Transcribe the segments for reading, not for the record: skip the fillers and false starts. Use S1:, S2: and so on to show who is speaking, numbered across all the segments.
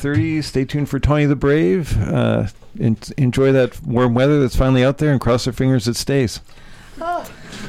S1: 8:30. Stay tuned for Tawny the Brave. Enjoy that warm weather that's finally out there, and cross our fingers it stays.
S2: Oh.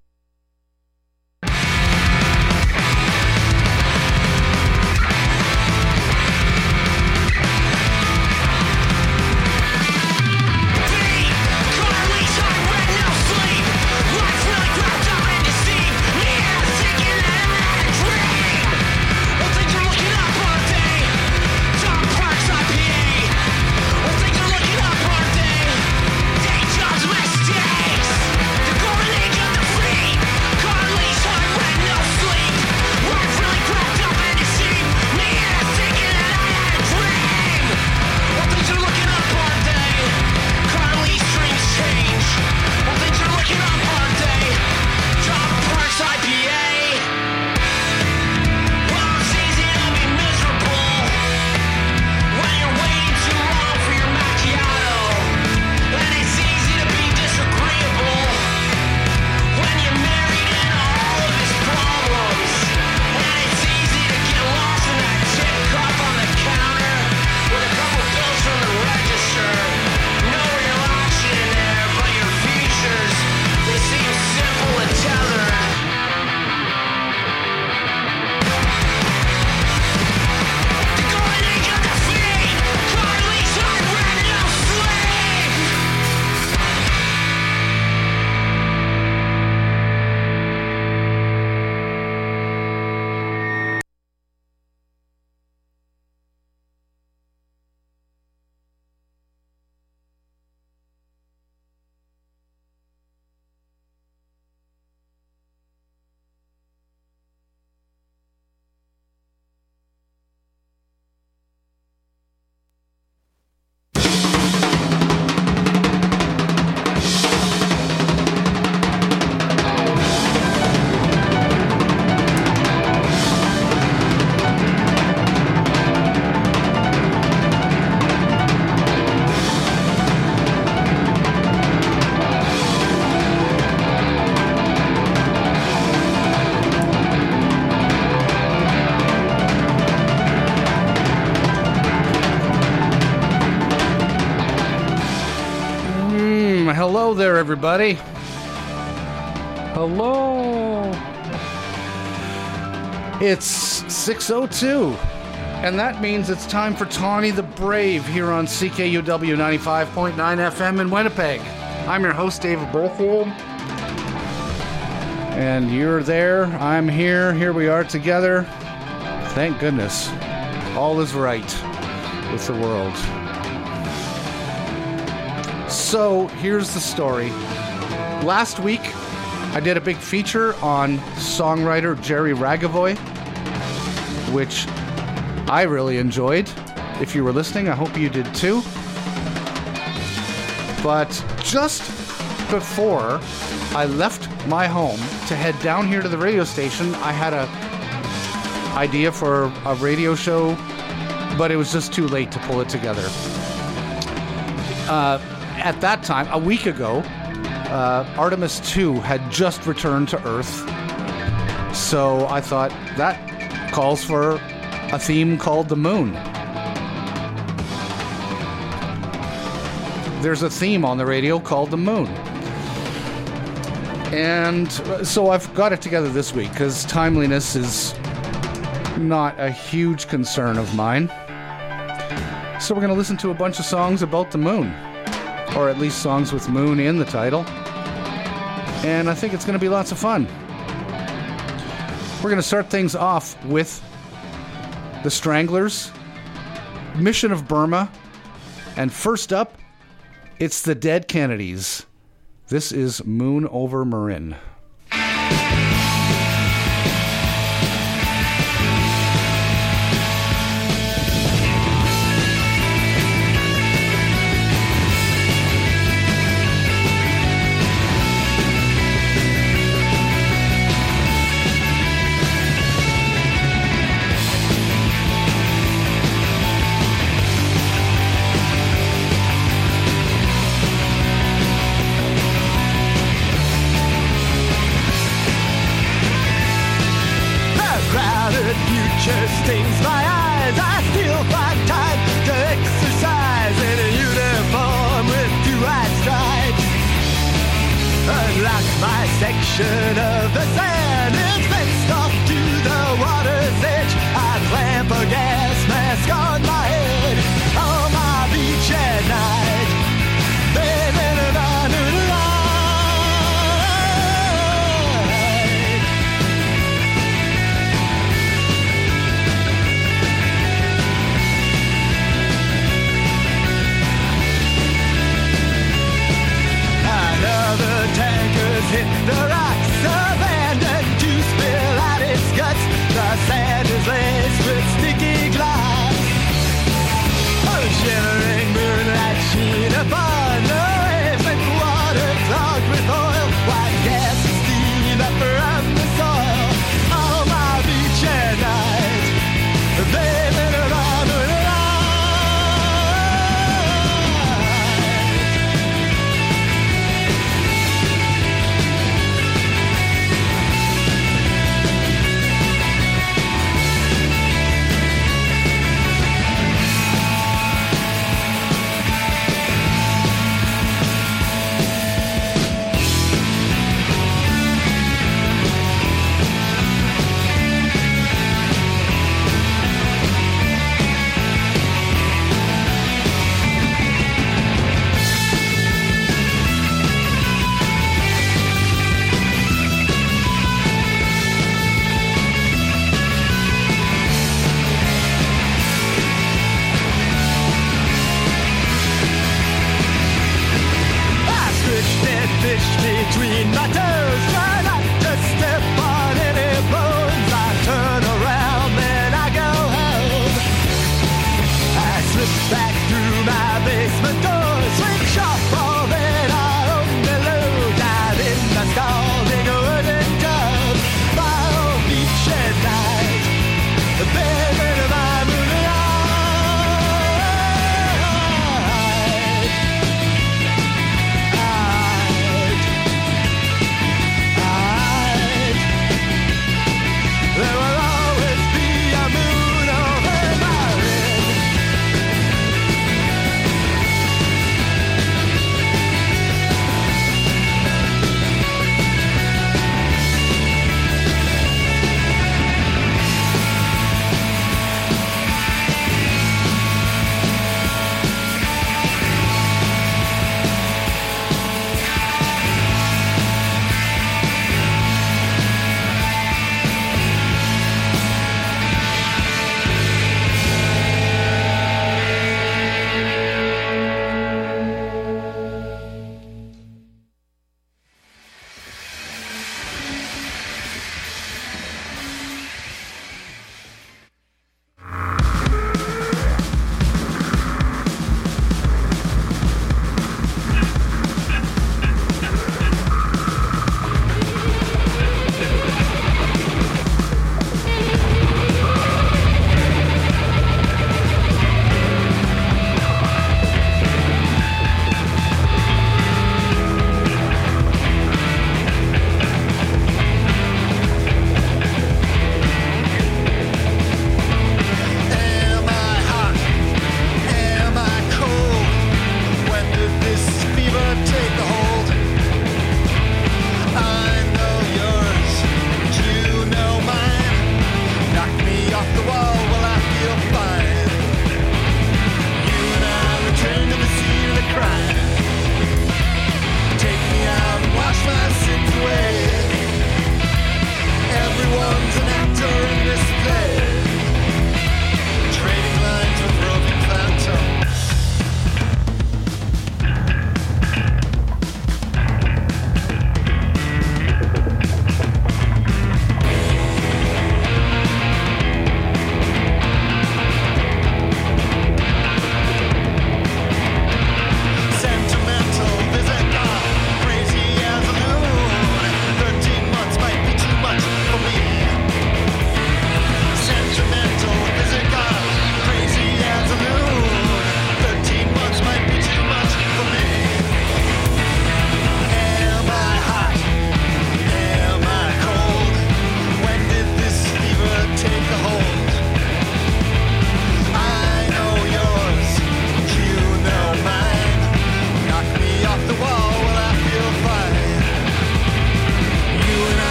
S3: Hello there, everybody. Hello. It's 6:02, and that means it's time for Tawny the Brave here on CKUW 95.9 FM in Winnipeg. I'm your host, David Berthiaume, and you're there, I'm here we are together. Thank goodness. All is right with the world. So, here's the story. Last week, I did a big feature on songwriter Jerry Ragovoy, which I really enjoyed. If you were listening, I hope you did too. But just before I left my home to head down here to the radio station, I had an idea for a radio show, but it was just too late to pull it together. At that time, a week ago, Artemis 2 had just returned to Earth. So I thought that calls for a theme called The Moon. There's a theme on the radio called The Moon. And so I've got it together this week because timeliness is not a huge concern of mine. So we're going to listen to a bunch of songs about the moon. Or at least songs with moon in the title. And I think it's going to be lots of fun. We're going to start things off with The Stranglers, Mission of Burma, and first up, it's the Dead Kennedys. This is Moon Over Marin.
S4: Stings my eyes, I still find time
S2: section of the sand is fenced off to the water's edge. I clamp a gas mask on my head on my beach at night. Baby, hit the rocks, abandoned to spill out its guts. The sand is laced with sticky glass. A shimmering moonlight sheen upon the waves and water clogged with oil. White gas and steam up from the soil on my beach at night. Baby, between my toes, try not to step on any bones. I turn around, then I go home. I slip back through my basement door, switch off all that I own below, dive in my scalding wooden tub, my old beach at night, baby, my moonlight. There will always be a moon over my head.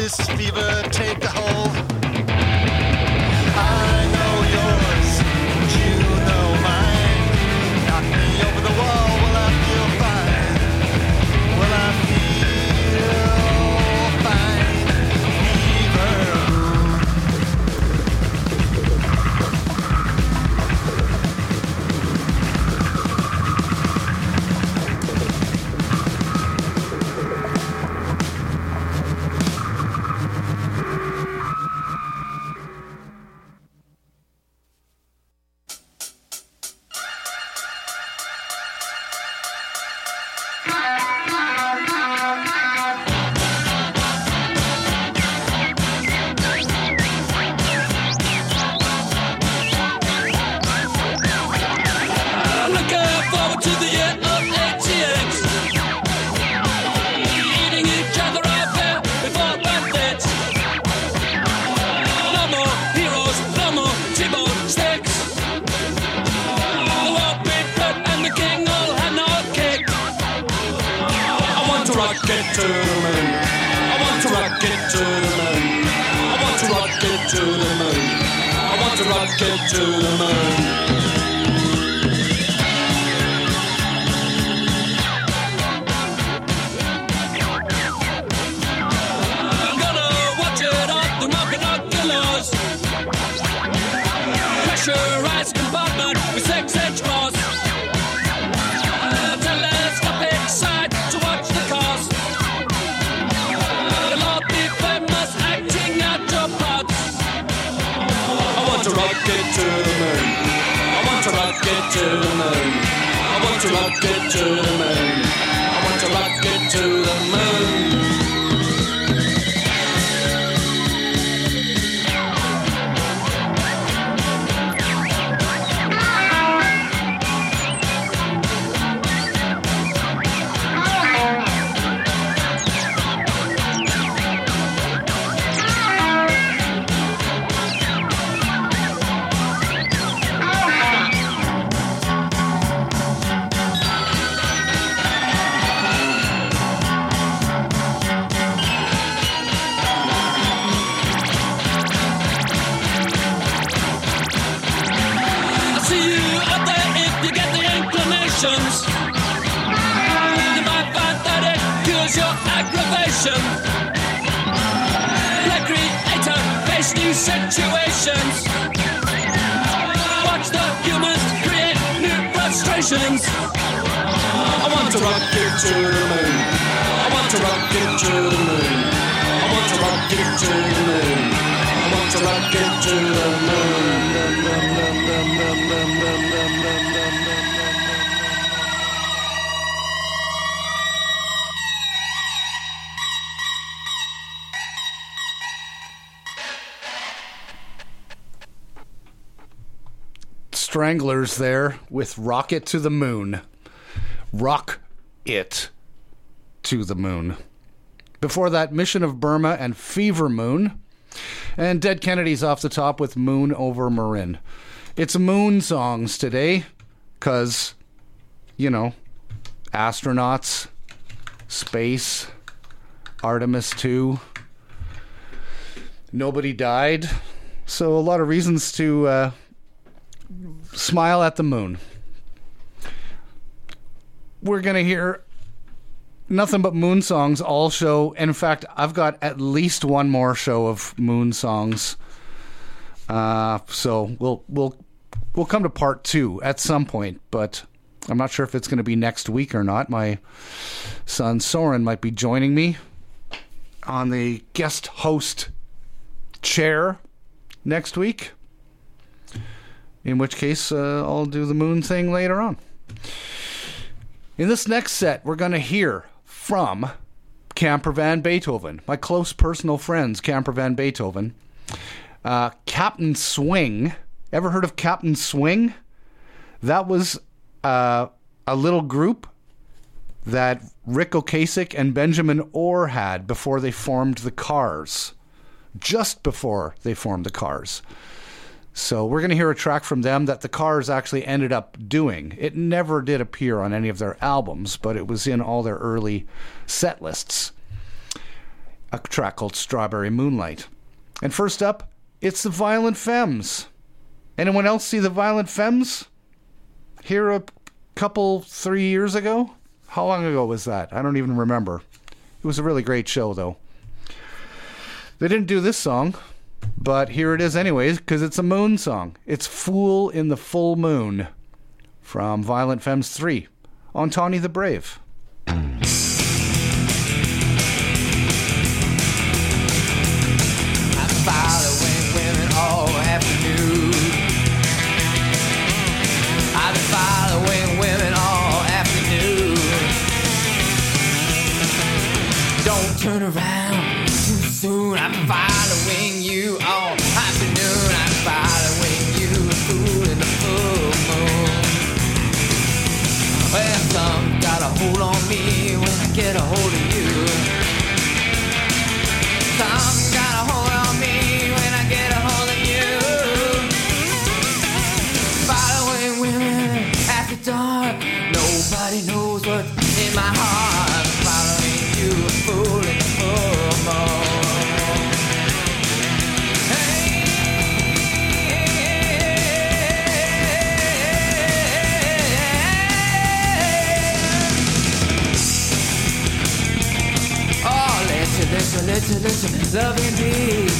S2: this fever take a hold. I know yours, and you know mine. Knock me over the wall, will I feel fine? Will I feel fine? Fever.
S3: Stranglers there with Rocket to the Moon. Rock it to the moon. Before that, Mission of Burma and Fever Moon. And Dead Kennedys off the top with Moon Over Marin. It's moon songs today because, you know, astronauts, space, Artemis 2. Nobody died. So a lot of reasons to smile at the moon. We're going to hear nothing but moon songs all show. In fact, I've got at least one more show of moon songs. So we'll come to part 2 at some point, but I'm not sure if it's going to be next week or not. My son Soren might be joining me on the guest host chair next week. In which case, I'll do the moon thing later on. In this next set, we're going to hear from Camper Van Beethoven, my close personal friends, Camper Van Beethoven. Captain Swing. Ever heard of Captain Swing? That was a little group that Rick Ocasek and Benjamin Orr had before they formed the Cars. Just before they formed the Cars. So we're going to hear a track from them that the Cars actually ended up doing. It never did appear on any of their albums, but it was in all their early set lists. a track called Strawberry Moonlight. And first up, it's the Violent Femmes. Anyone else see the Violent Femmes here a couple, 3 years ago? How long ago was that? I don't even remember. It was a really great show, though. They didn't do this song, but here it is anyways, because it's a moon song. It's Fool in the Full Moon from Violent Femmes 3 on Tawny the Brave.
S4: Following women all afternoon. I've been following women all afternoon. Don't turn around too soon. I'm following you all afternoon. I'm following you, fool in the full moon. Well, some got a hold on me when I get a hold of you. Some got a hold on me when I get a hold of you. Following women after dark. Nobody knows what's in my heart. Following you, a fool in the full moon. Hey, oh, listen, loving me.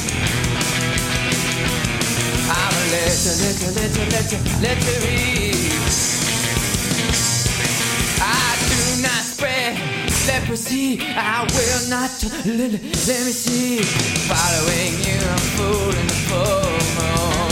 S4: I'm a let you read. I do not spread leprosy. I will not let me see. Following you, I'm fool in the full moon.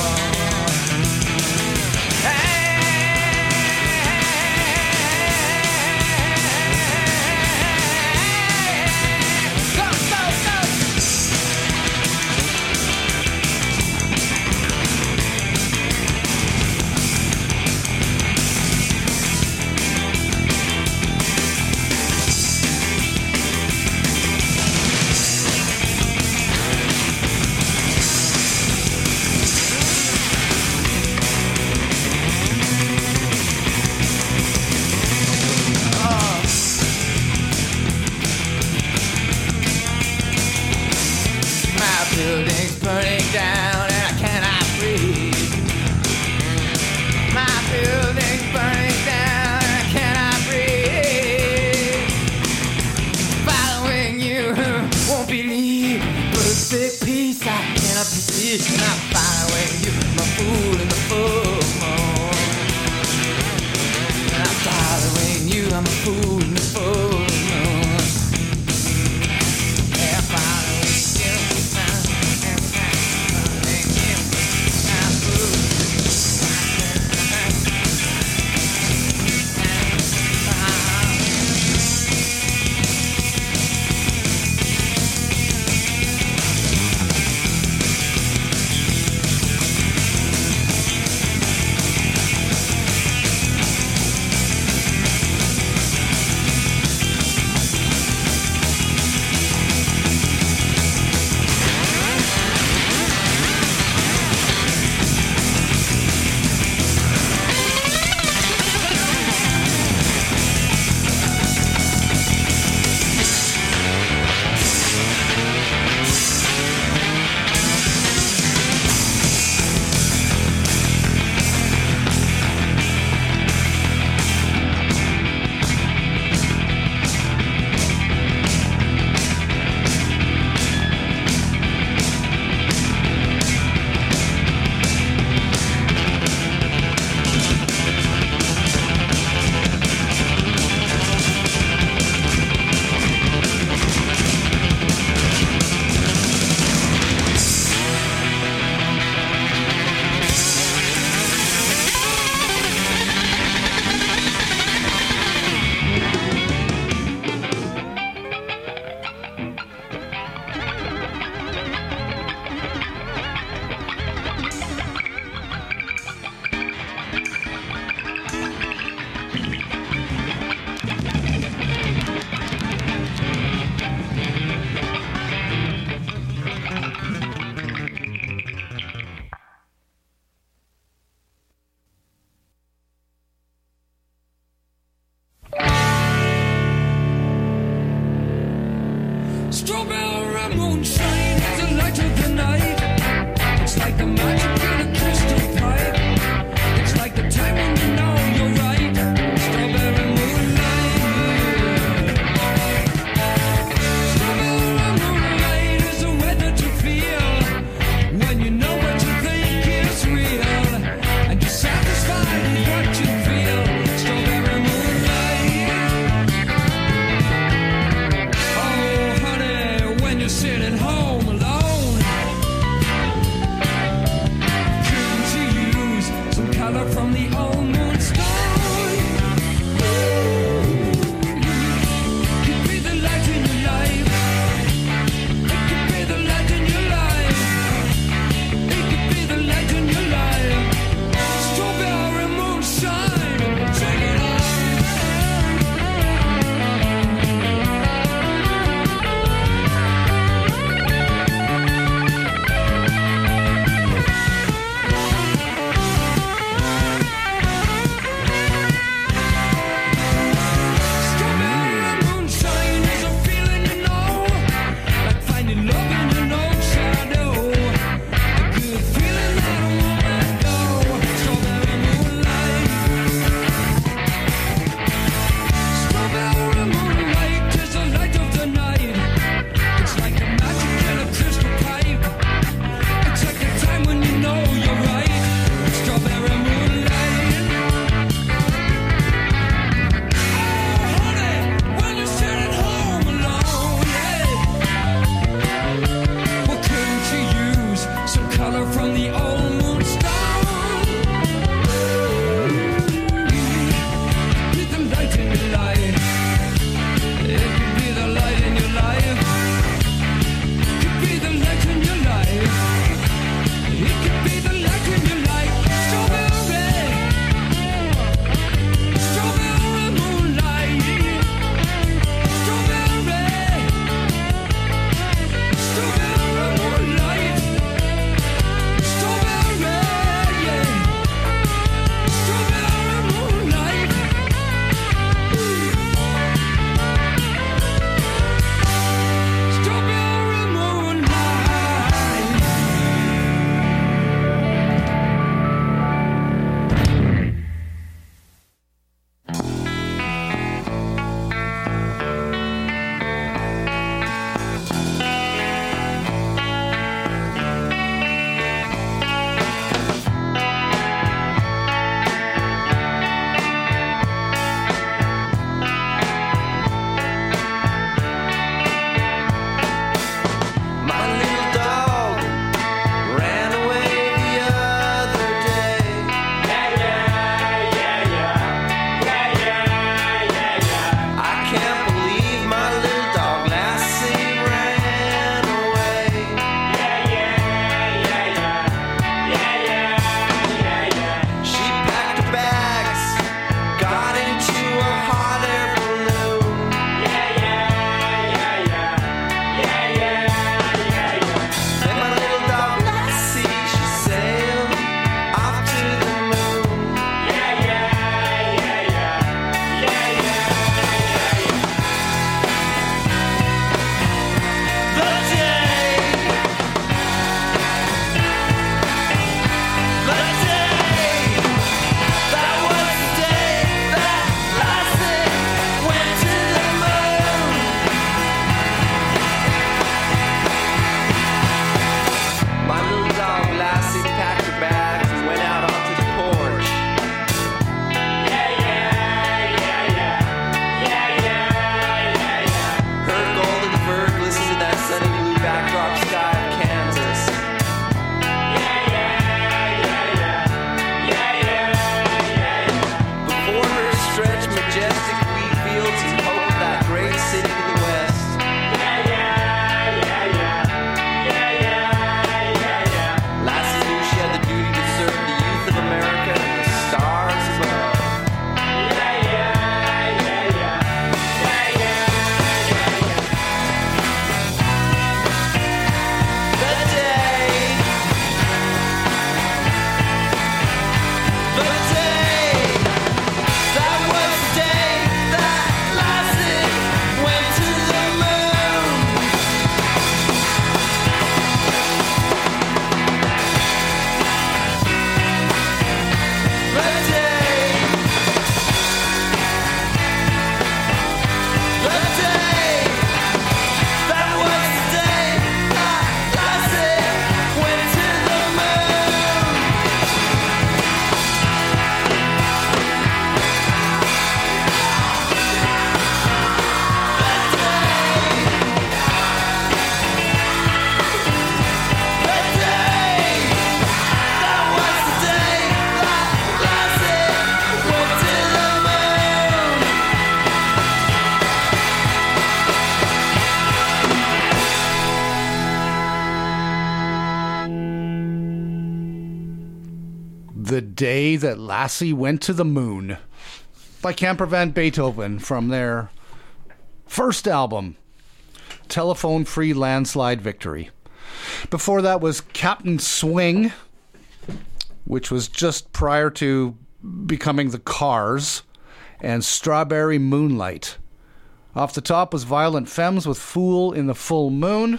S3: The Day That Lassie Went to the Moon by Camper Van Beethoven from their first album, Telephone Free Landslide Victory. Before that was Captain Swing, which was just prior to becoming the Cars, and Strawberry Moonlight. Off the top was Violent Femmes with Fool in the Full Moon.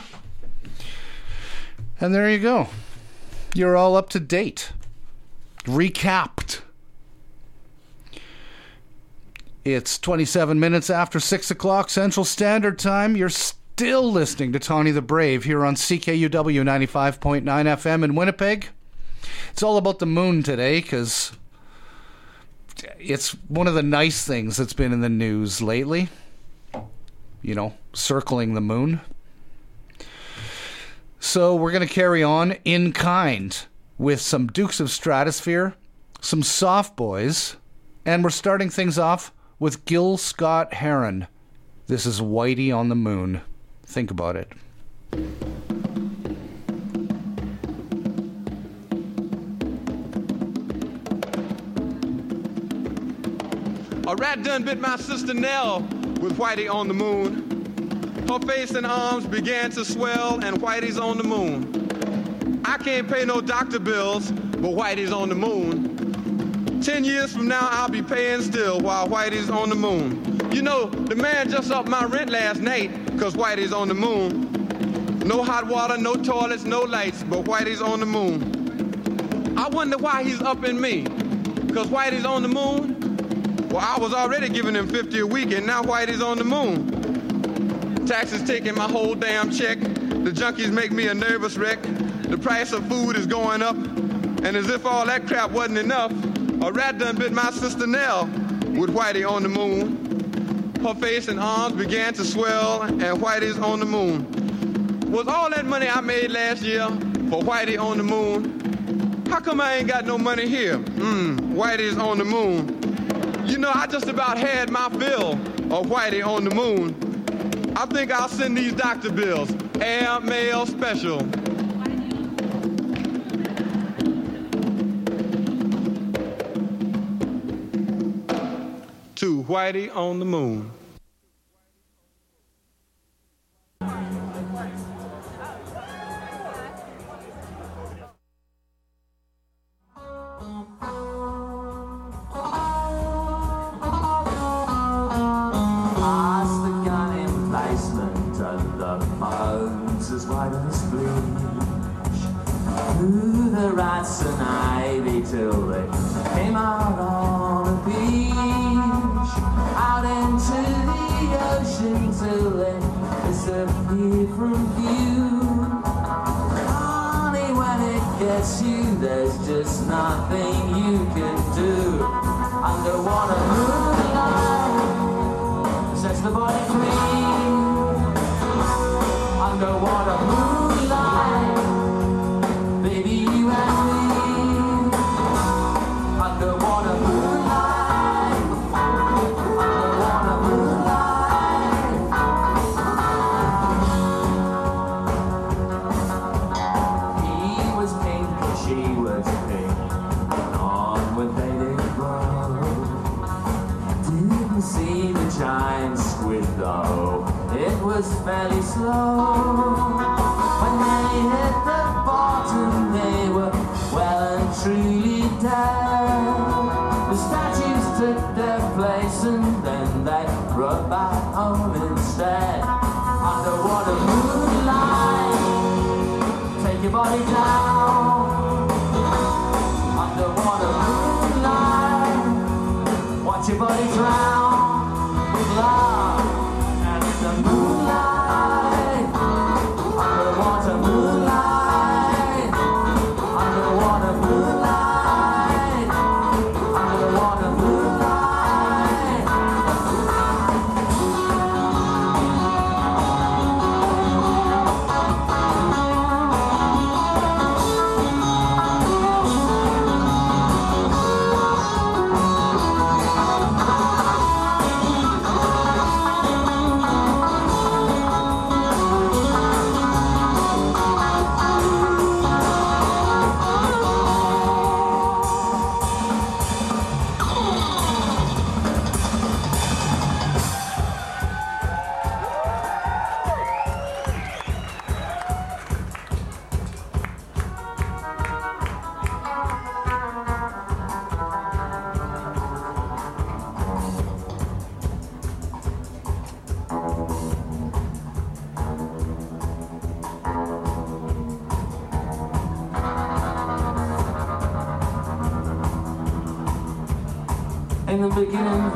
S3: And there you go. You're all up to date. Recapped. It's 27 minutes after 6 o'clock Central Standard Time. You're still listening to Tawny the Brave here on CKUW 95.9 FM in Winnipeg. It's all about the moon today because it's one of the nice things that's been in the news lately. You know, circling the moon. So we're going to carry on in kind with some Dukes of Stratosphere, some Soft Boys, and we're starting things off with Gil Scott-Heron. This is Whitey on the Moon. Think about it.
S5: A rat done bit my sister Nell with Whitey on the moon. Her face and arms began to swell, and Whitey's on the moon. I can't pay no doctor bills, but Whitey's on the moon. 10 years from now, I'll be paying still while Whitey's on the moon. You know, the man just upped my rent last night, cause Whitey's on the moon. No hot water, no toilets, no lights, but Whitey's on the moon. I wonder why he's upping me, cause Whitey's on the moon? Well, I was already giving him $50 a week, and now Whitey's on the moon. Taxes taking my whole damn check. The junkies make me a nervous wreck. The price of food is going up. And as if all that crap wasn't enough, a rat done bit my sister Nell with Whitey on the moon. Her face and arms began to swell, and Whitey's on the moon. Was all that money I made last year for Whitey on the moon? How come I ain't got no money here? Whitey's on the moon. You know, I just about had my fill of Whitey on the moon. I think I'll send these doctor bills, air mail special. To Whitey on the moon.
S4: Through the rats and ivy till they came out on the beach, out into the ocean till they disappeared from view. Honey, when it gets you, there's just nothing you can do. Underwater moonlight sets the body free. Underwater moonlight, baby, you and me. Underwater moonlight, underwater moonlight. He was pink and she was pink, and on with faded glow. Didn't see the giant squid though, it was fairly slow. When they hit the bottom, they were well and truly dead. The statues took their place and then they brought back home instead. Underwater moonlight, take your body down. Underwater moonlight, watch your body drown with love. And in the moonlight, underwater moonlight, underwater moonlight, underwater moonlight. In the beginning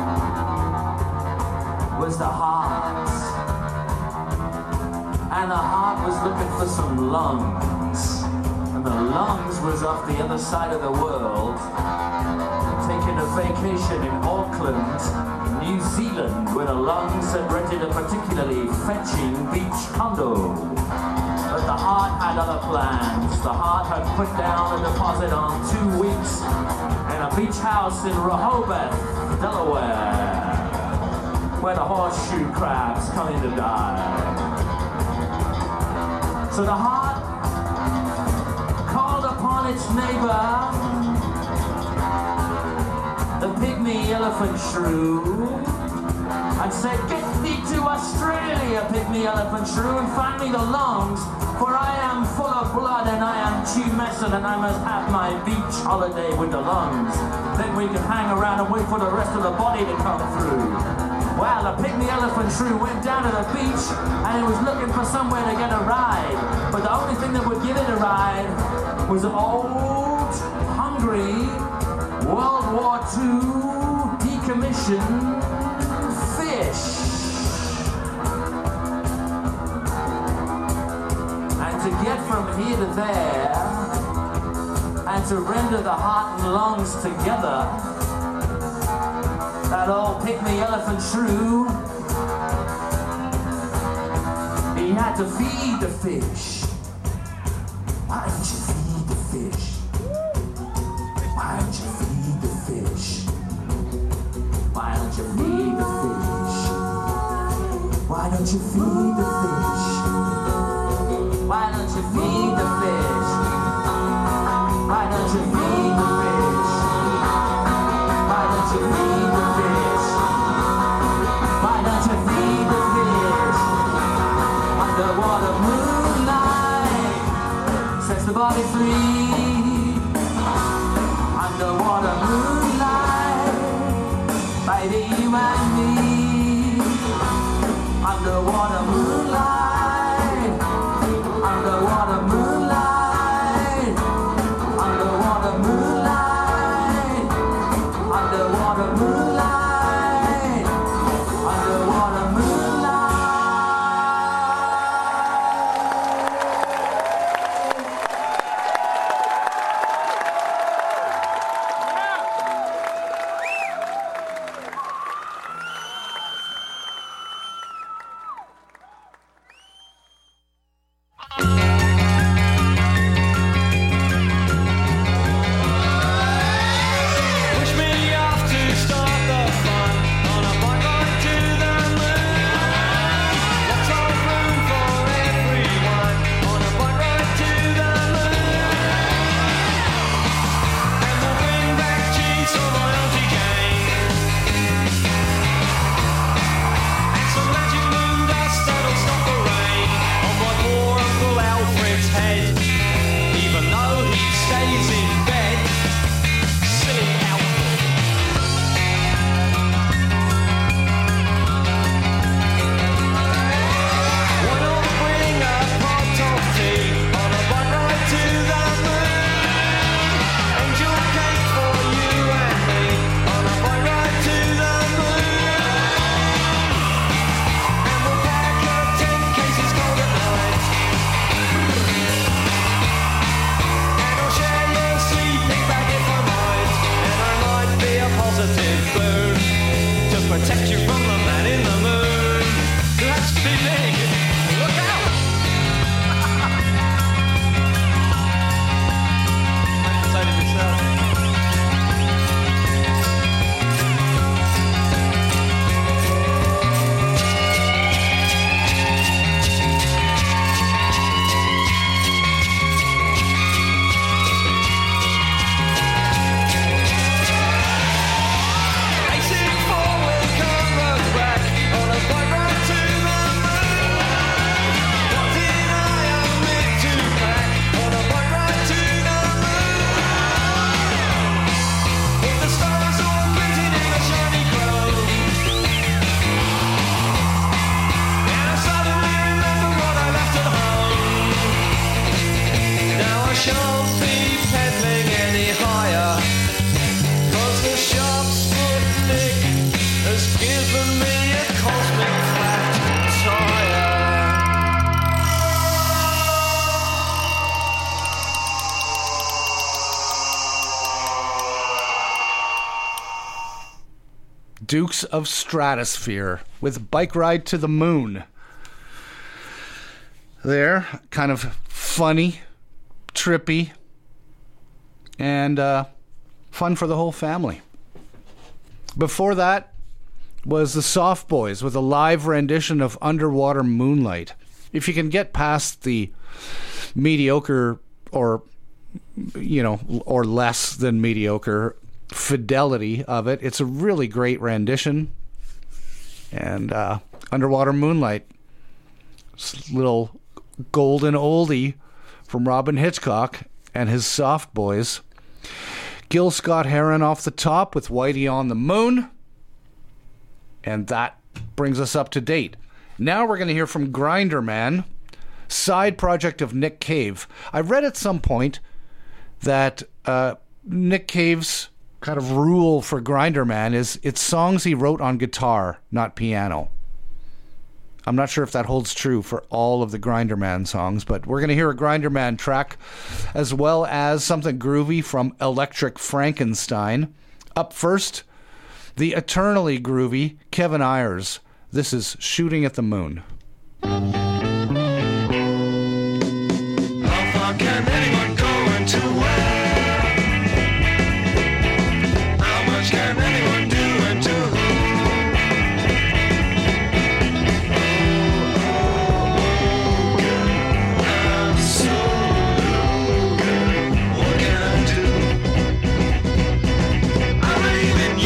S4: was the heart, and the heart was looking for some lungs, and the lungs was off the other side of the world, taking a vacation in Auckland, New Zealand, where the lungs had rented a particularly fetching beach condo. But the heart had other plans. The heart had put down a deposit on 2 weeks in a beach house in Rehoboth, Delaware, where the horseshoe crabs come in to die. So the heart called upon its neighbor, the pygmy elephant shrew, and said, "Get thee to Australia, pygmy elephant shrew, and find me the lungs, for I am full of blood and I am tumescent and I must have my beach holiday with the lungs. Then we can hang around and wait for the rest of the body to come through." Well, the pygmy elephant shrew went down to the beach and he was looking for somewhere to get a ride. But the only thing that would give it a ride was an old, hungry, World War II decommissioned fish. And to get from here to there, and to render the heart and lungs together, that old pygmy elephant shrew, he had to feed the fish. Why don't you feed the fish? Why don't you feed the fish? Why don't you feed the fish? Why don't you feed the fish? Why don't you feed the fish? Why don't you feed the fish? Why don't you feed the fish? Why don't you feed the fish? Underwater moonlight sets the body free. Underwater moonlight, baby, you and me. Underwater moonlight, underwater moonlight, underwater moonlight, underwater moonlight, underwater moonlight.
S2: Push me off to start has given me a cosmic flat tire.
S3: Dukes of Stratosphere with Bike Ride to the Moon. There, kind of funny, trippy, and fun for the whole family. Before that was the Soft Boys with a live rendition of Underwater Moonlight. If you can get past the mediocre or less than mediocre fidelity of it, it's a really great rendition. And Underwater Moonlight, little golden oldie from Robin Hitchcock and his Soft Boys. Gil Scott-Heron off the top with Whitey on the Moon. And that brings us up to date. Now we're going to hear from Grinder Man, side project of Nick Cave. I read at some point that Nick Cave's kind of rule for Grinder Man is it's songs he wrote on guitar, not piano. I'm not sure if that holds true for all of the Grinder Man songs, but we're going to hear a Grinder Man track as well as something groovy from Electric Frankenstein. Up first, the eternally groovy Kevin Ayers. This is Shooting at the Moon.
S2: How far can anyone go into where? How much can anyone do and to who? I'm so good. What can I do? I believe in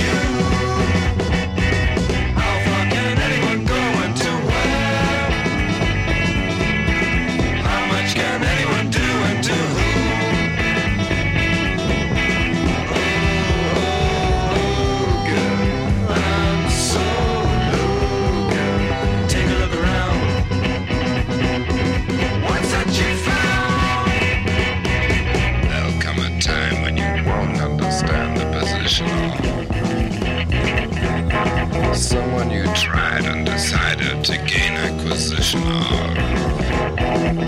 S2: you. How far can anyone go and to where? How much can anyone do and to who? Oh, good. I'm so good. Take a look around. What's that you found?
S6: There'll come a time when you won't understand the position of someone you tried and decided to gain acquisition of.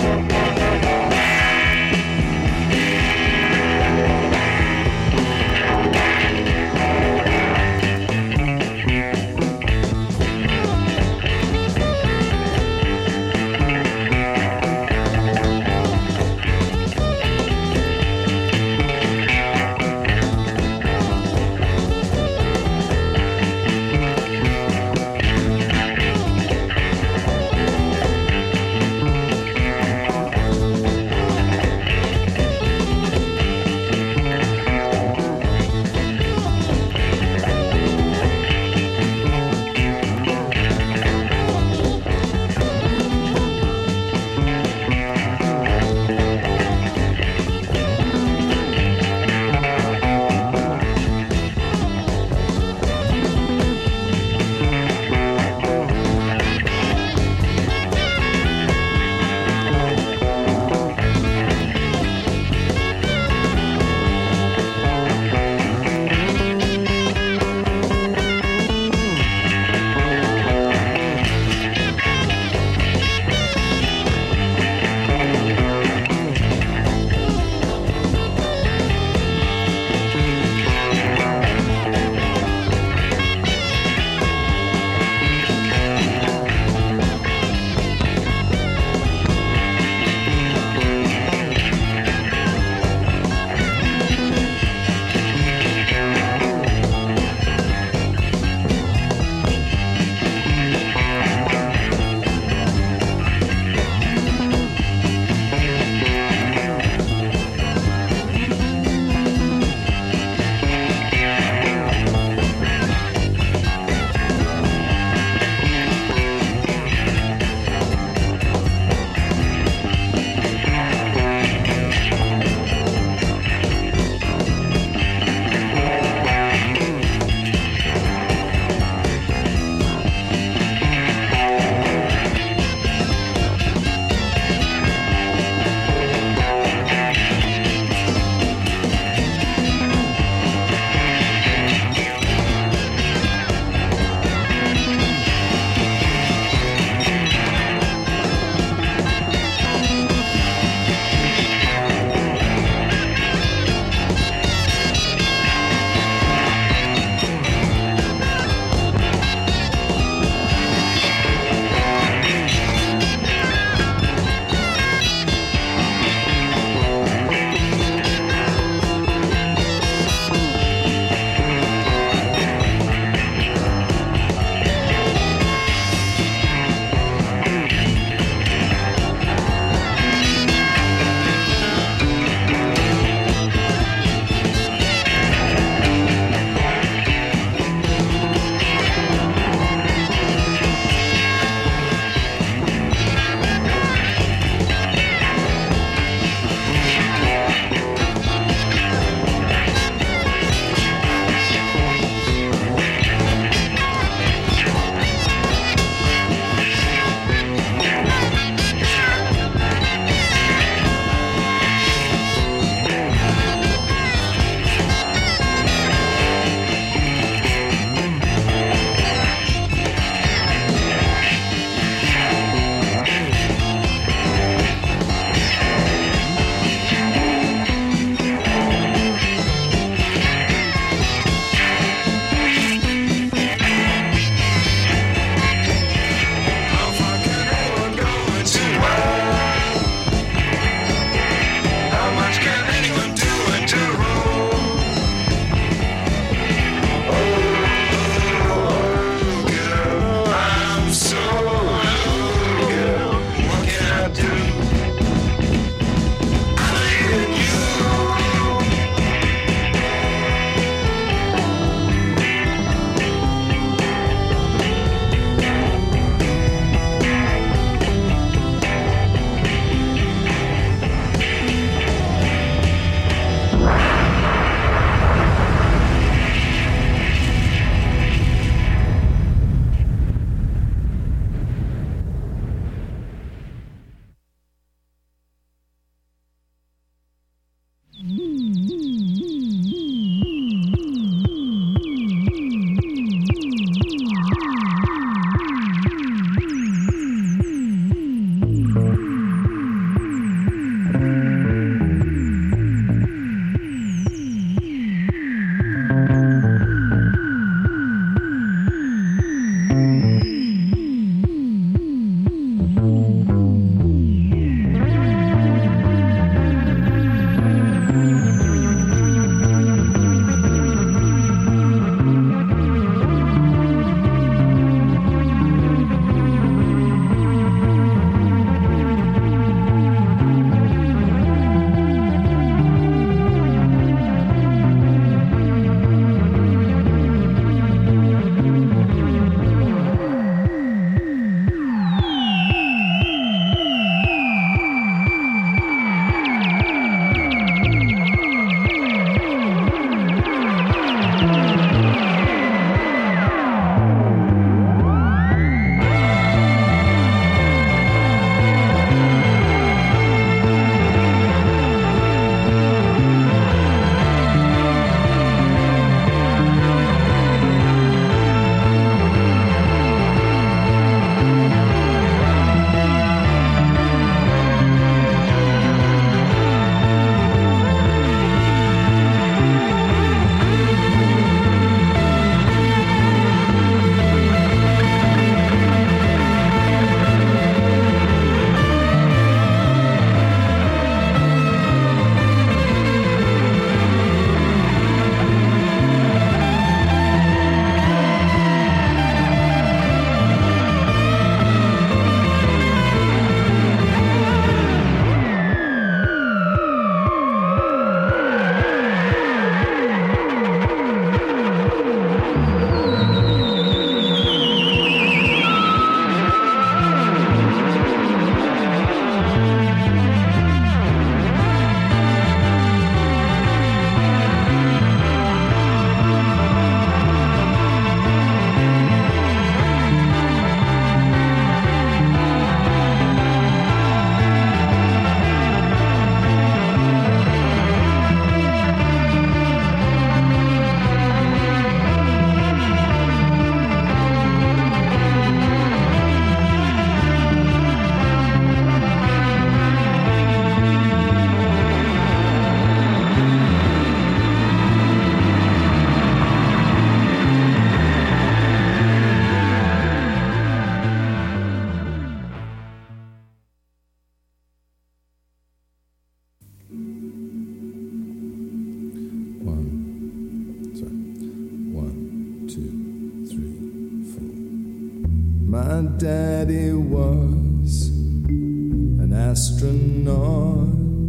S7: My daddy was an astronaut.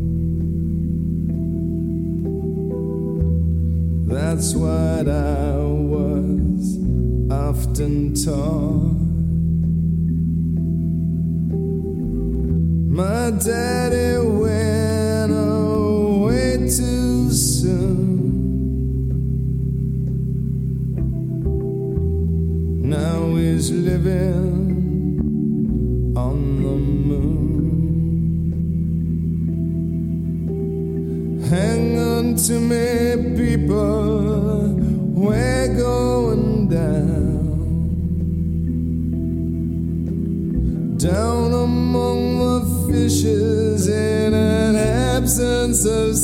S7: That's what I was often taught. My daddy went away too soon. Now he's living on the moon. Hang on to me, people, we're going down. Down among the fishes in an absence of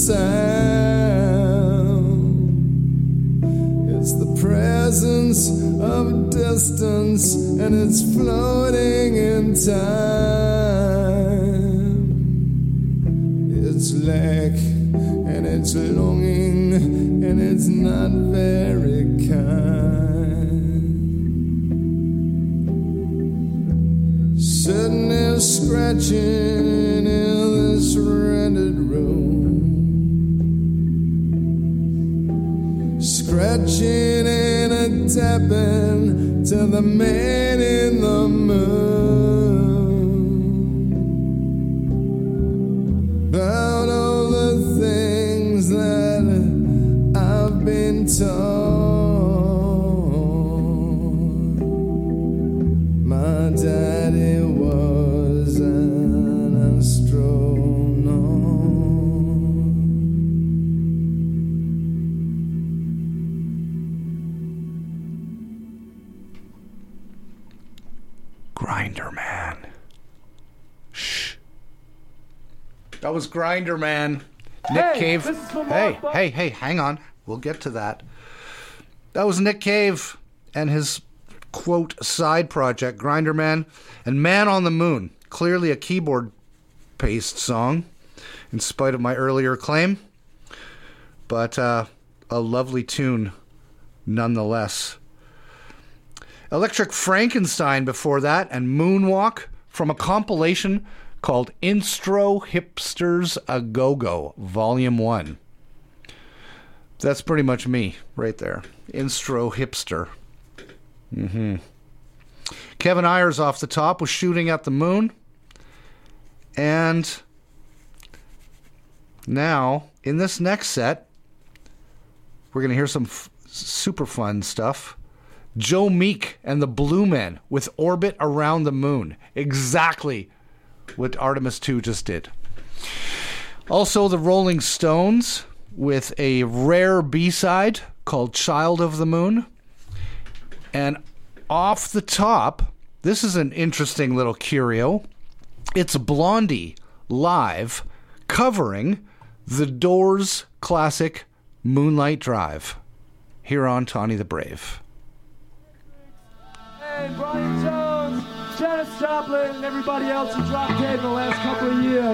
S7: sound. It's the presence of distance, and it's floating in time. It's lack and it's longing, and it's not very kind. Sitting there scratching in this rented room, scratching and a tapping to the man in the moon. About all the things that I've been told. My daddy was an astronaut.
S3: Grinder Man. Shh. That was Grinder Man. Nick Cave. Hey, hang on. We'll get to that. That was Nick Cave and his, quote, side project, Grinder Man, and Man on the Moon. Clearly a keyboard-paced song, in spite of my earlier claim. But a lovely tune, nonetheless. Electric Frankenstein before that, and Moonwalk from a compilation called Instro Hipsters A Go-Go, Volume 1. That's pretty much me, right there. Instro Hipster. Kevin Ayers off the top was Shooting at the Moon. And now, in this next set, we're going to hear some super fun stuff. Joe Meek and the Blue Men with Orbit Around the Moon. Exactly what Artemis 2 just did. Also, the Rolling Stones with a rare B-side called Child of the Moon. And off the top, this is an interesting little curio. It's Blondie live covering the Doors classic Moonlight Drive here on Tawny the Brave.
S8: Hey, Brian Jones, Janis Joplin, and everybody else who dropped dead in the last couple of years.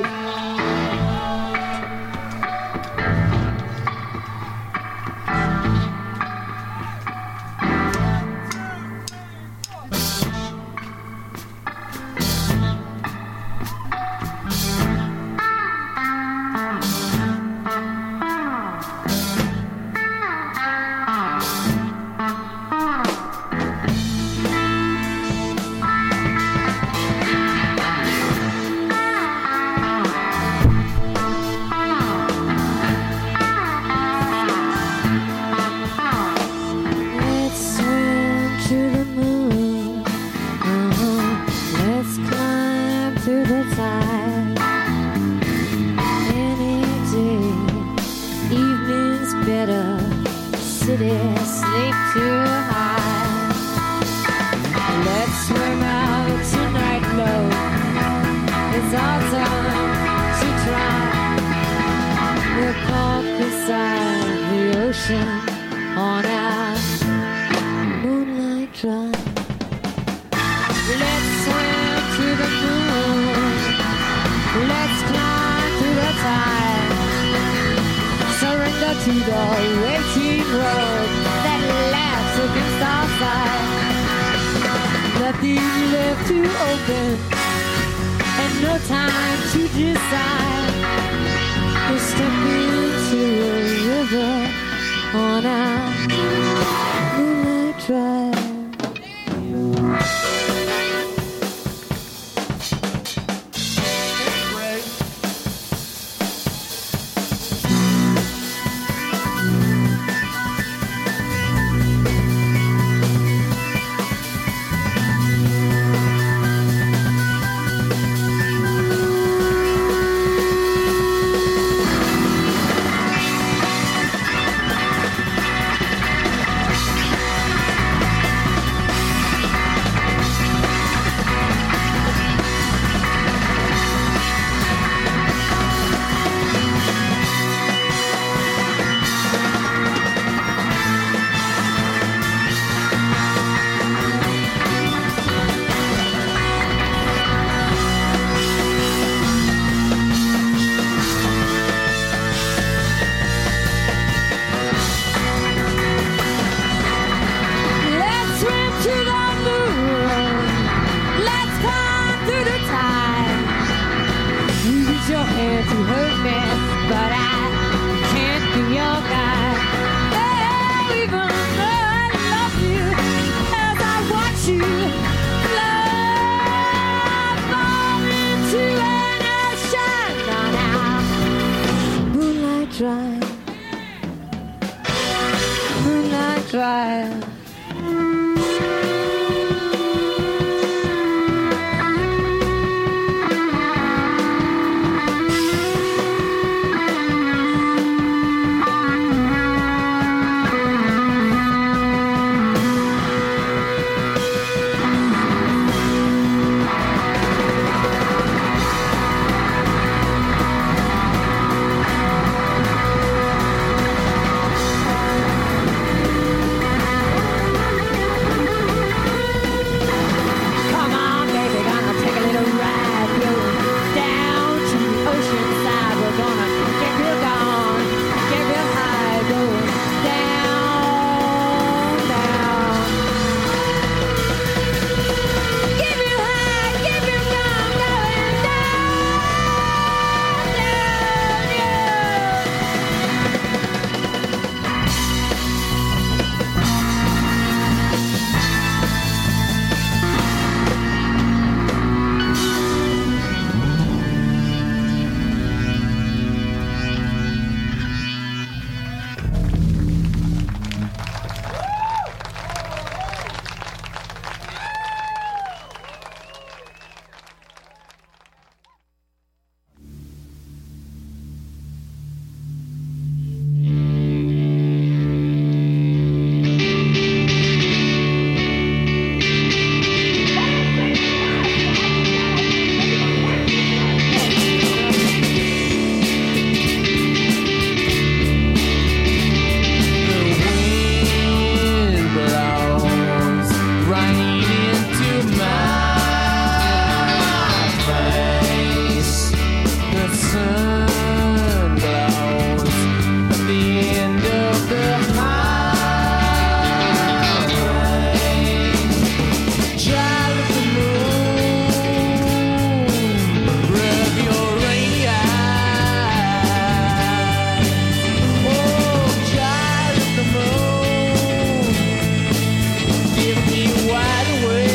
S9: Let the to open and no time to decide. We're stepping into a river on our moonlight drive.
S2: Wide awake.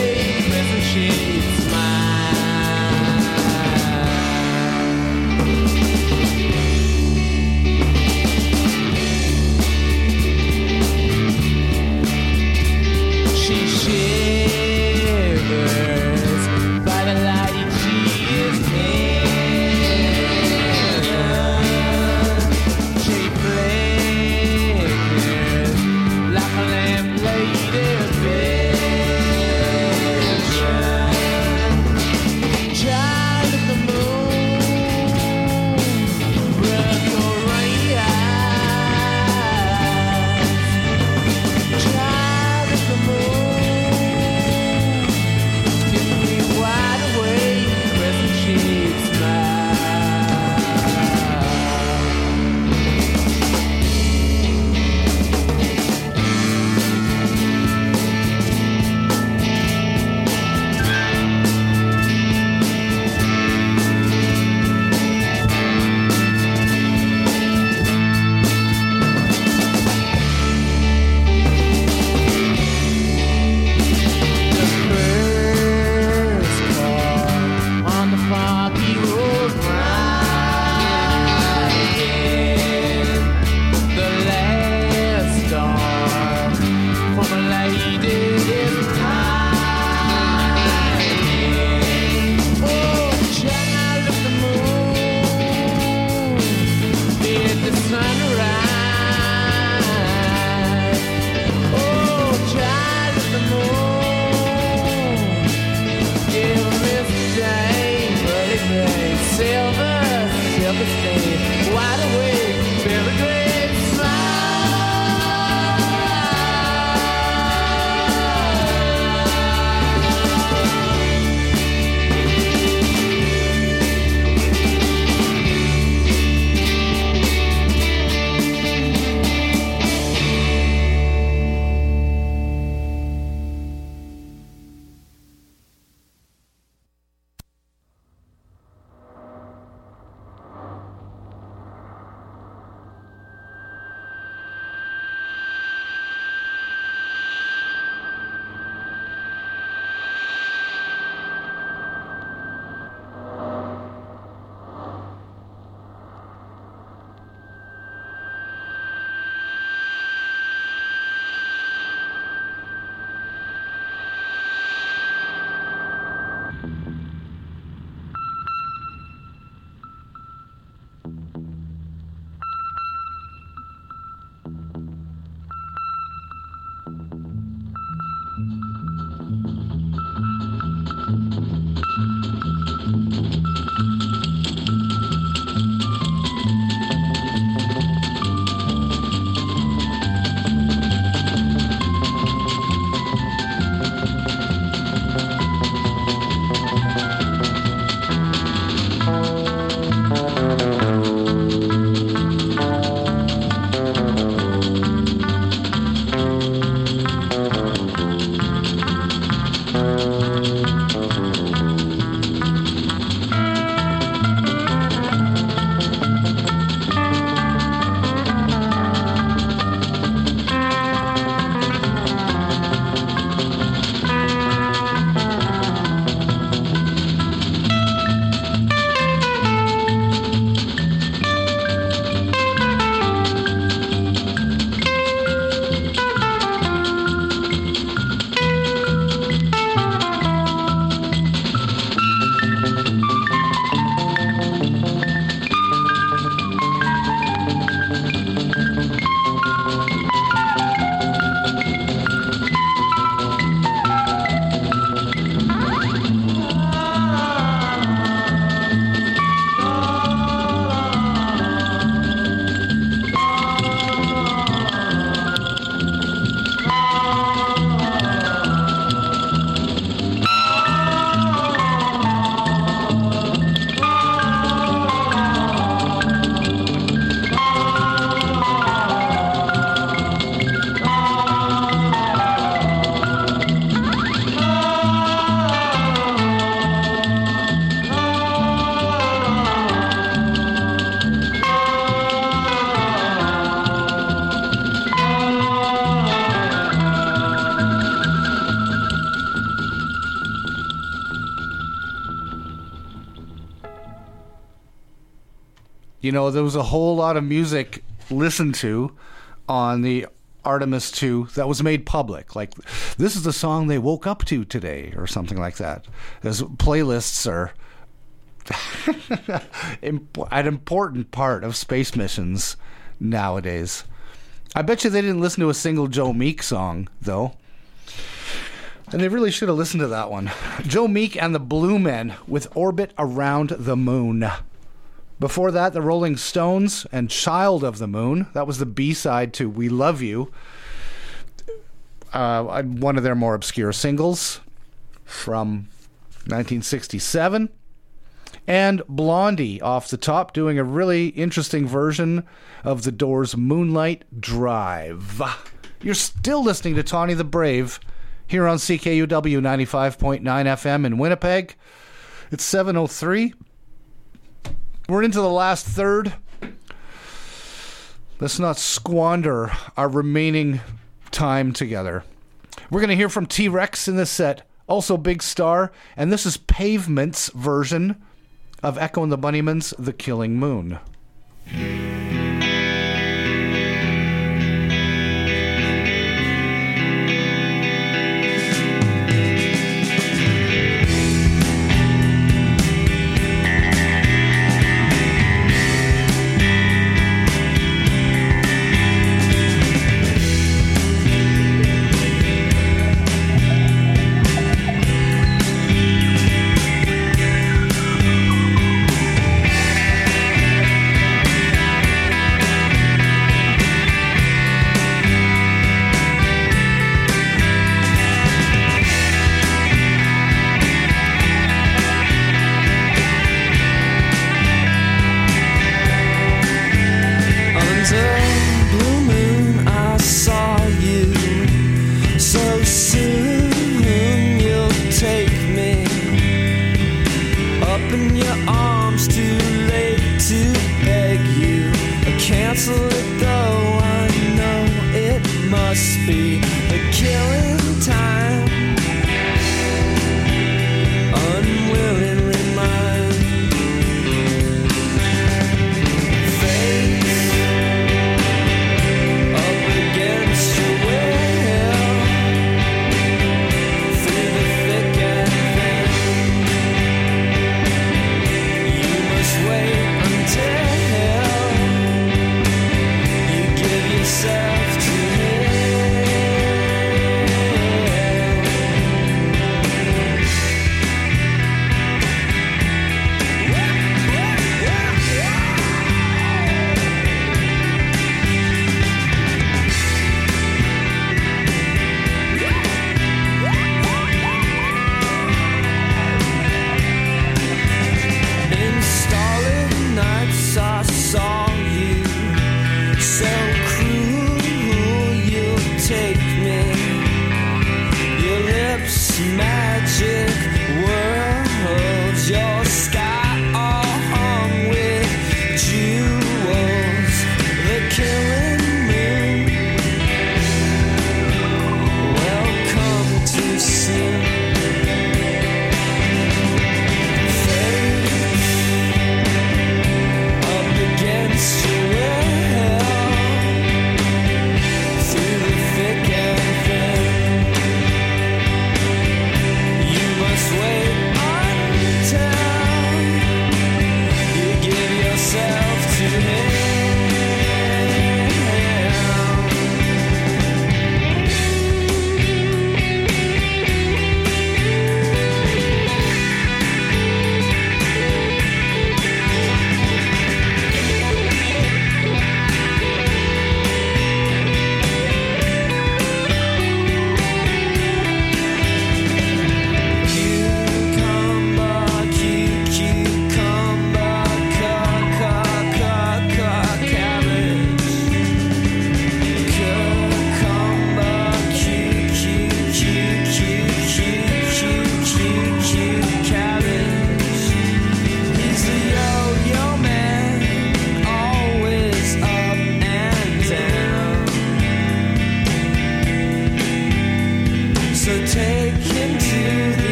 S3: You know, there was a whole lot of music listened to on the Artemis 2 that was made public. Like, this is the song they woke up to today, or something like that. As playlists are an important part of space missions nowadays. I bet you they didn't listen to a single Joe Meek song, though. And they really should have listened to that one. Joe Meek and the Blue Men with Orbit Around the Moon. Before that, the Rolling Stones and Child of the Moon. That was the B-side to We Love You. One of their more obscure singles from 1967. And Blondie off the top, doing a really interesting version of the Doors' Moonlight Drive. You're still listening to Tawny the Brave here on CKUW 95.9 FM in Winnipeg. It's 7:03. We're into the last third. Let's not squander our remaining time together. We're going to hear from T-Rex in this set, also Big Star, and this is Pavement's version of Echo and the Bunnymen's The Killing Moon.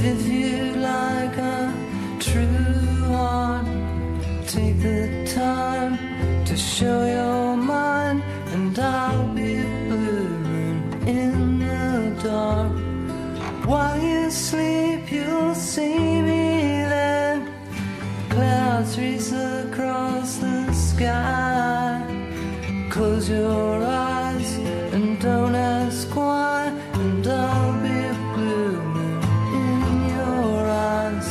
S10: if you like a true heart, take the time to show your mind, and I'll be blurring in the dark. While you sleep, you'll see me then. Clouds race across the sky. Close your eyes and don't ask why, and I'll be blooming in your eyes.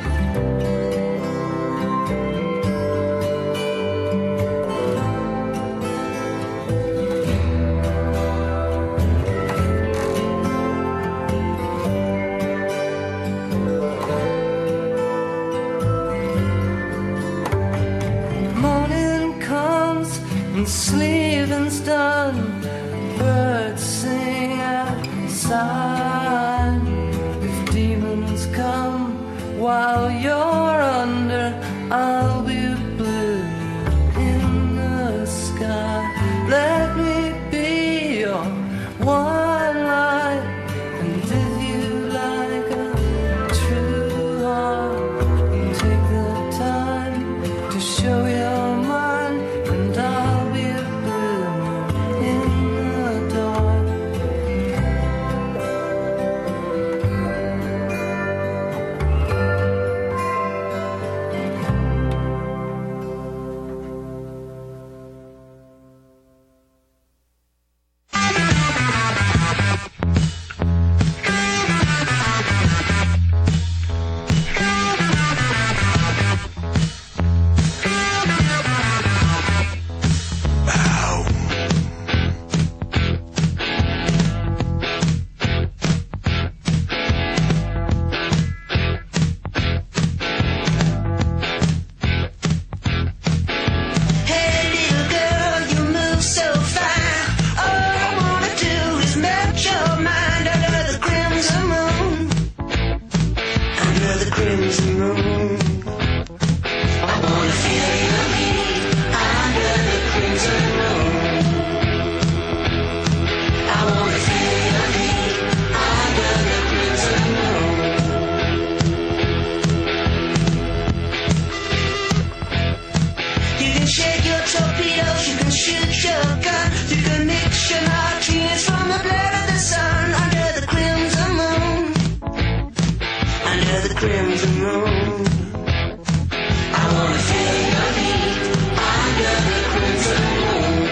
S10: Morning comes and sleeping's done. Birds sing outside. If demons come while you're under, I'll be blue in the sky. Let me be your one light, and if you like a true heart, take the time to show your mind, and I'll be blooming in the dark. Hey little girl, you move so fine. All I wanna do is melt your mind under the crimson moon. Under the crimson moon. I wanna feel your heat under the crimson moon. I wanna feel your heat under the crimson moon. You can shake your torpedoes, you can shoot your gun, you can mix your martinis from the blood of the sun. Under the crimson moon, under the crimson moon. I wanna feel your heat under the crimson moon.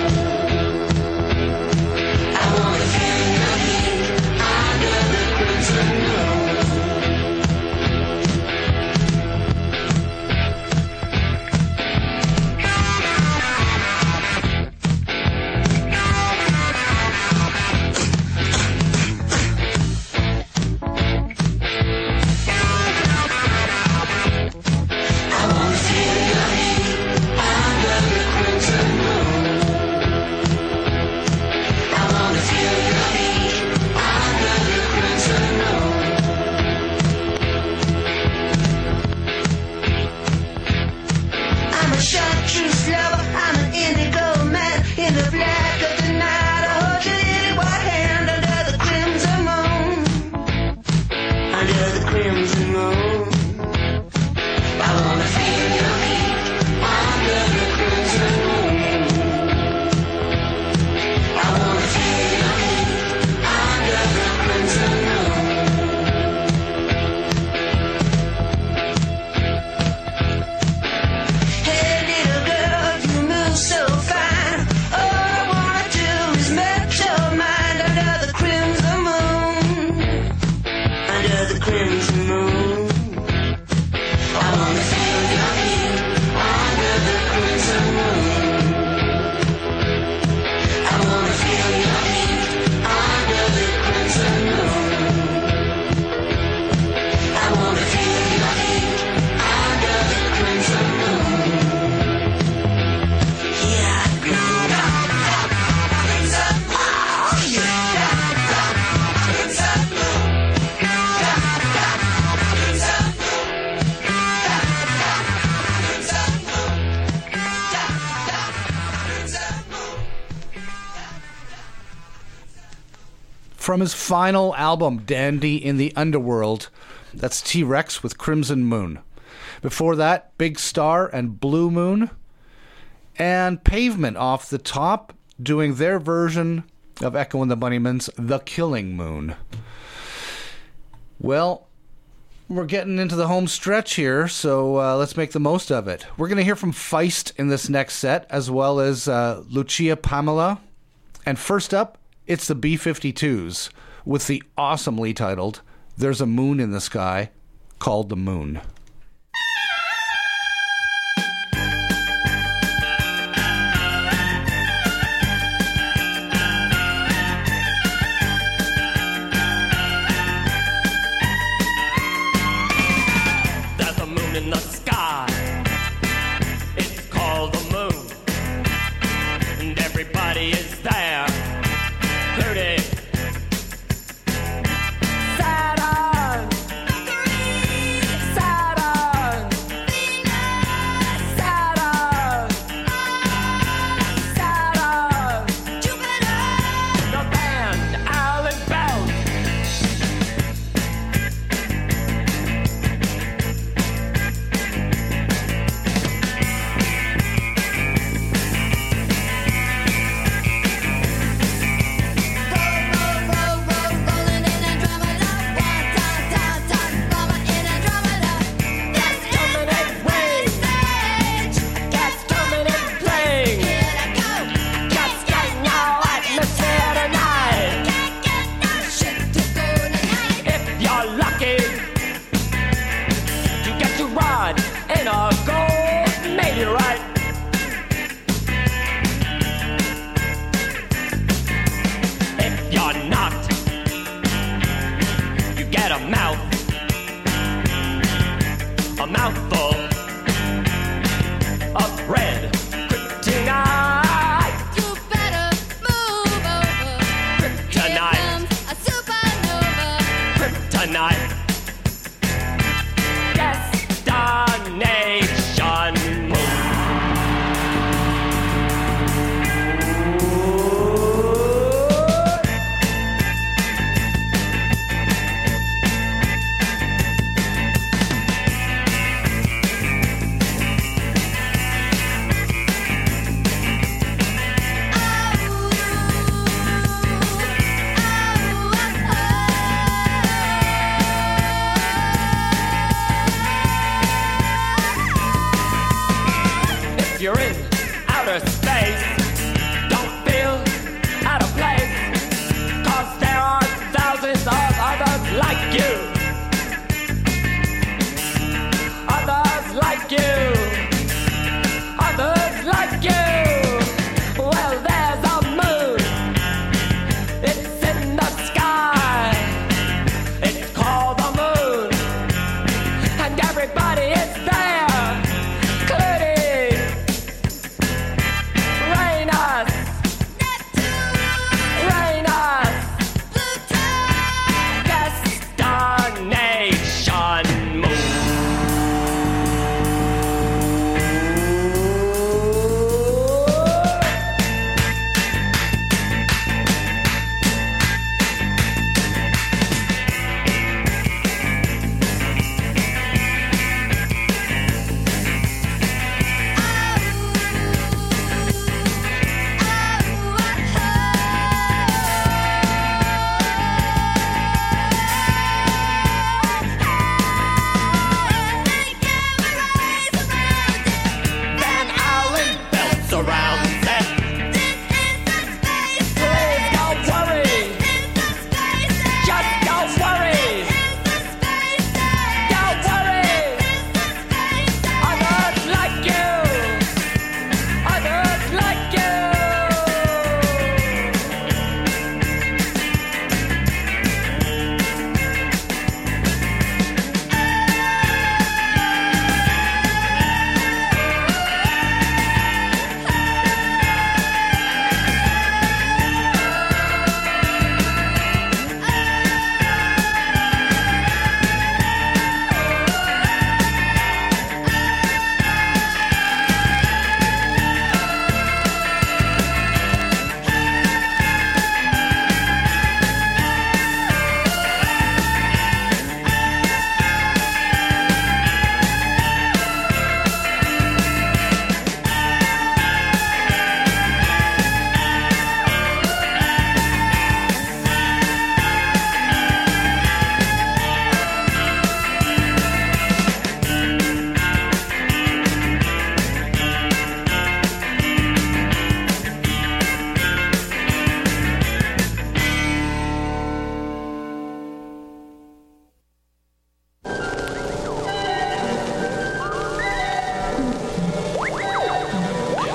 S10: I wanna feel your heat under the crimson moon. I'm a chartreuse lover, I'm an indigo man. In the black of the night, I hold your little white hand under the crimson moon. Under the crimson moon. I wanna feel your heat under the crimson moon. I wanna feel your heat under the crimson moon. Hey little girl, you move so fine. All I wanna do is melt your mind under the crimson moon. Under the crimson moon. I wanna feel your heat under the crimson moon. I wanna feel your heat under the crimson moon. I wanna feel your heat under the crimson moon. Yeah, crimson moon. Yeah, crimson moon. From his final album, Dandy in the Underworld,
S3: That's T-Rex with Crimson Moon. Before that, Big Star and Blue Moon. And Pavement off the top, doing their version of Echo and the Bunnymen's The Killing Moon. Well, we're getting into the home stretch here, so let's make the most of it. We're going to hear from Feist in this next set, as well as Lucia Pamela. And first up, it's the B-52s, with the awesomely titled There's a Moon in the Sky, called The Moon.
S11: In the sky, it's called the moon, and everybody is there hurting. Saturn, Saturn, Saturn, Saturn, Jupiter, the band, Alan Bell. Mouthful of red kryptonite.
S9: You better move over.
S11: Kryptonite.
S9: Here comes a supernova.
S11: Kryptonite. Destination moon. If you're in outer space, don't feel out of place, 'cause there are thousands of others like you. Others like you. Others like you. Well, there's a moon. It's in the sky. It's called the moon. And everybody is there. Including Rainus, Rainus, Gaston,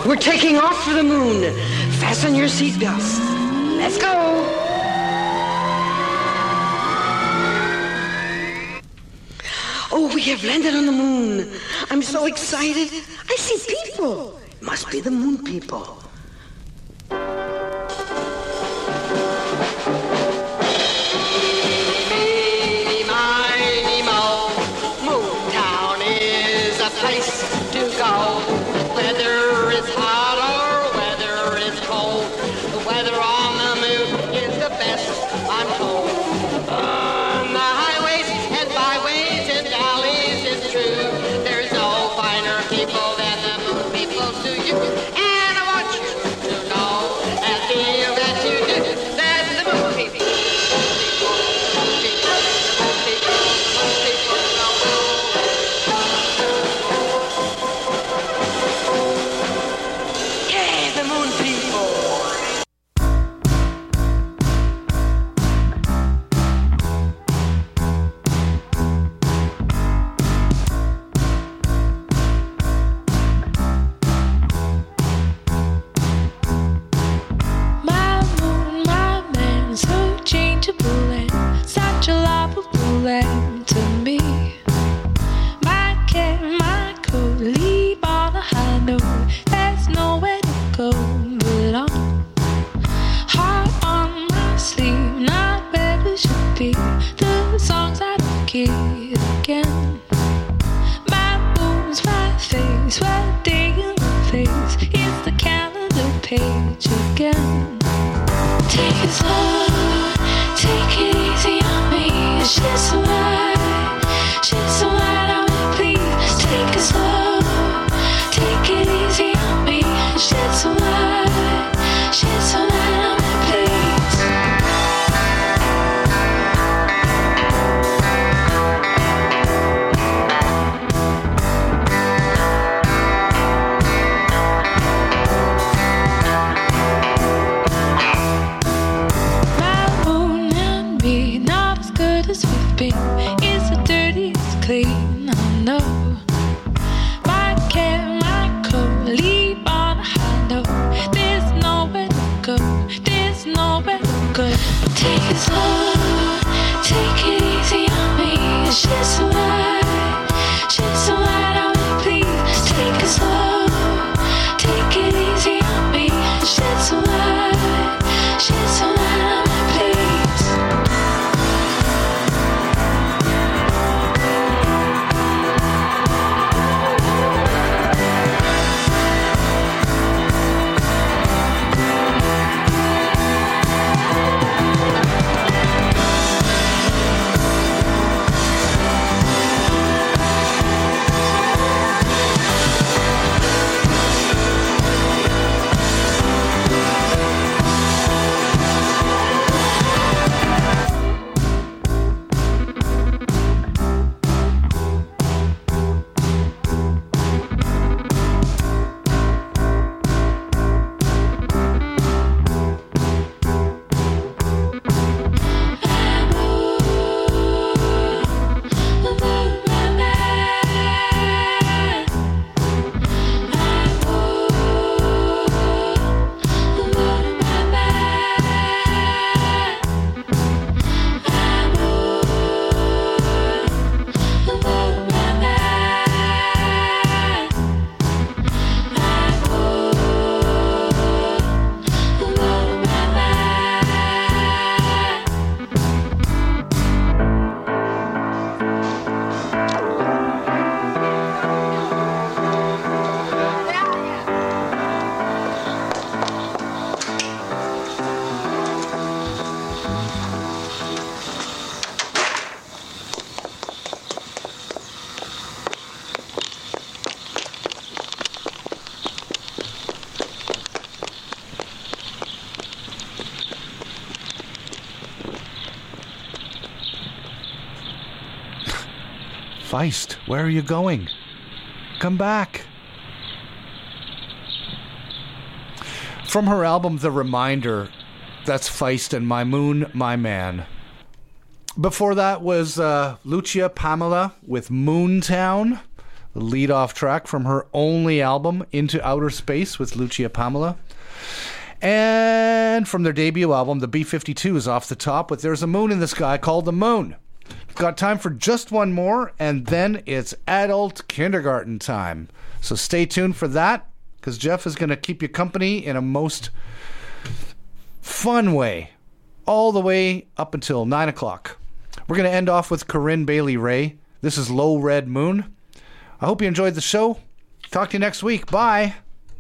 S12: We're taking off for the moon. Fasten your seatbelts. Let's go. Oh, we have landed on the moon. I'm so excited. I see people. Must be the moon people.
S13: Eeny, miny, moe, Moontown is a place to go. Whether it's hot or whether it's cold, the weather on the moon is the best, I'm told. On the highways and byways and alleys, it's true, there's no finer people than the moon people to you. And I want you to know and feel that you do, that the moon people. Yeah, the moon people.
S14: My moon, my man, so changeable and such a lovable land to me. My cat, my coat, leave on a high note. There's nowhere to go but on. Heart on my sleeve, not where it should be. The songs I don't get again. My moon's my face, what day in my face. It's the calendar page again. Take it slow, take it easy on me. She's so light on me, please. Take it slow, take it easy on me. She's so light on me, please. My moon and me, not as good as we've been. It's the dirtiest clean, I know. My cat, my coat, leave on a high note. There's nowhere to go, there's nowhere to go. Take it slow, take it easy on me. She's so light on me, please. Take it slow, take it easy on me. She's so light on me, please.
S3: Feist, where are you going? Come back. From her album The Reminder, that's Feist and My Moon, My Man. Before that was Lucia Pamela with Moontown. the lead-off track from her only album, Into Outer Space, with Lucia Pamela. And from their debut album, the B-52 is off the top with There's a Moon in the Sky Called the Moon. We've got time for just one more, and then it's adult kindergarten time. So stay tuned for that, because Jeff is going to keep you company in a most fun way, all the way up until 9 o'clock. We're going to end off with Corinne Bailey Rae. This is Low Red Moon. I hope you enjoyed the show. Talk to you next week. Bye.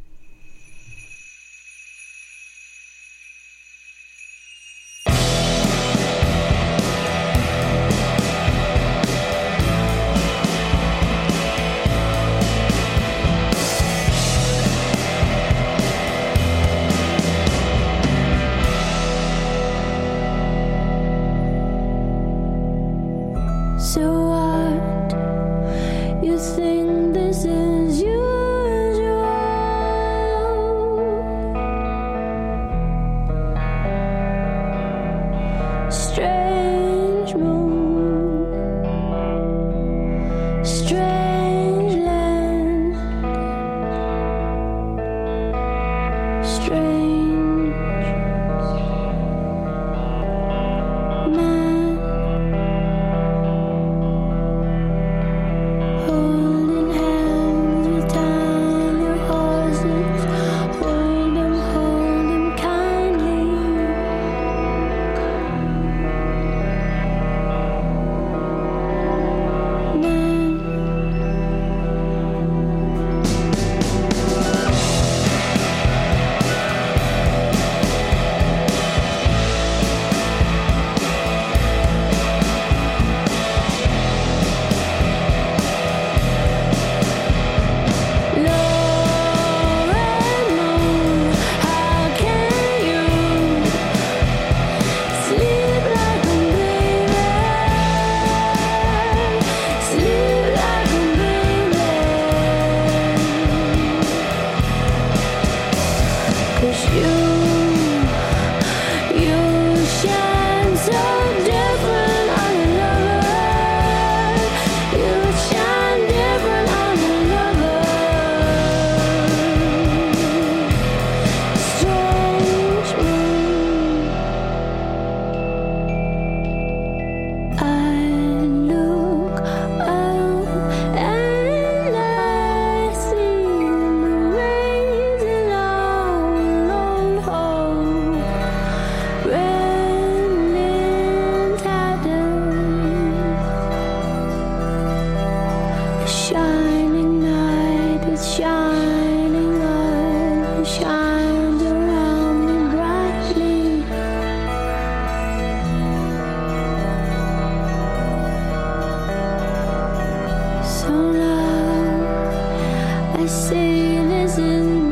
S15: So what? You think this is usual? Strange moon, strange land, strange man. Holding hands with tiny horses, hold them kindly. I say this in